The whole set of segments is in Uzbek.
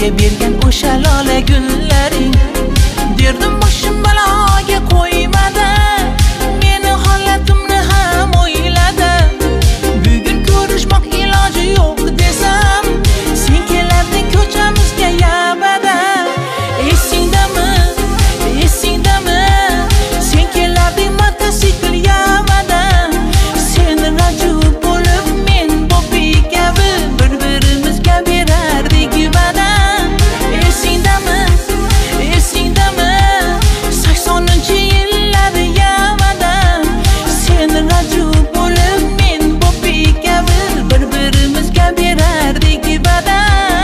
menga bergan o'sha lola gullaring. Derdim boshim baloga qo'ymadi, meni holatimni ham o'yladi. Bugun ko'rishmoq iloji yo'q desam, sen kelarding ko'chamizga yabada. Esingdami, esingdami, sen kelarding mototsikl yabada. Sen raju bo'lib men Bobby kabi bir-birimizga berardik va'da. Esingdami, esingdami, 80-yillar yabada. Sen raju bo'lib men Bobby kabi bir-birimizga berardik va'da.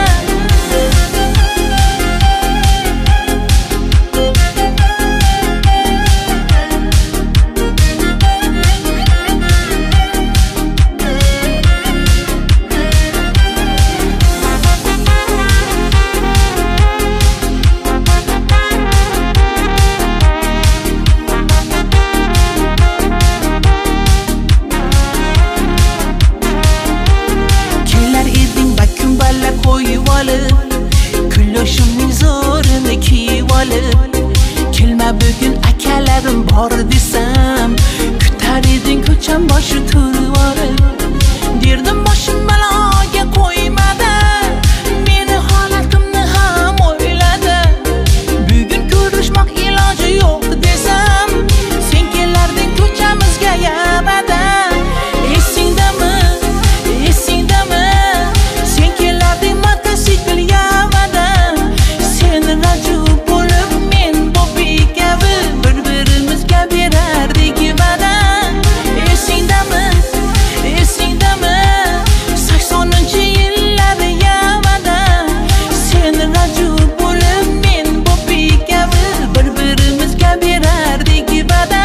Kelar eding bakkum balla qo'yib olib, kulishimning zo'rini kiyib olib. Kelma bugun akalarim bor desam, kutar eding ko'cham boshi turib olib. Derdim boshim baloga qo'ymadi, meni holatimni ham o'yladi. Bugun ko'rishmoq iloji yo'q desam, sen kelarding ko'chamizga yabada. Esingdami, esingdami, sen kelarding mototsikl yabada. Sen raju bo'lib men Bobby kabi bir-birimizga berardik va'da. Esingdami, esingdami, 80-yillar yabada. Sen raju bo'lib men Bobby kabi bir-birimizga berardik va'da.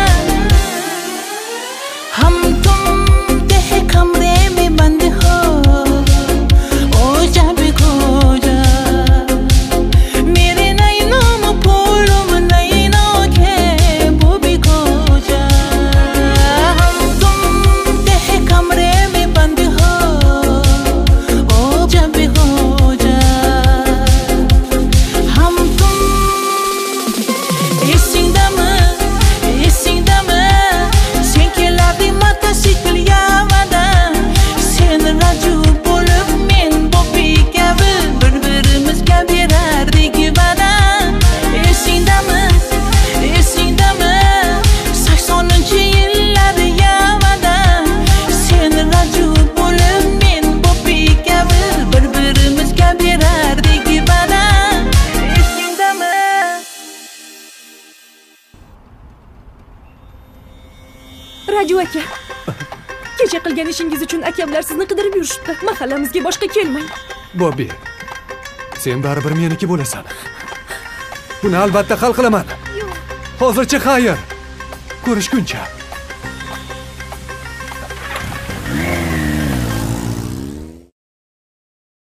हम तुम देह कमरे में बंद हो जा भी खो जा, मेरे नैनों में फूलों में नैनों के वो भी खो जा. हम तुम देह कमरे में बंद हो जा भी खो जा. हम तुम esingdami, esingdami, sen kelarding mototsikl yabada. Sen raju bo'lib men Bobby kabi bir-birimizga berardik va'da. Esingdami, esingdami, 80-yillar yabada. Sen raju bo'lib men Bobby kabi bir-birimizga berardik va'da. Esingdami? Raju aka, kecha qilgan ishingiz uchun akamlar sizni qidirib yurishibdi. Mahallamizga boshqa kelmang. Bobby, sen baribir meniki bo'lasan. Buni albatta hal qilaman. Hozircha xayr. Ko'rishguncha.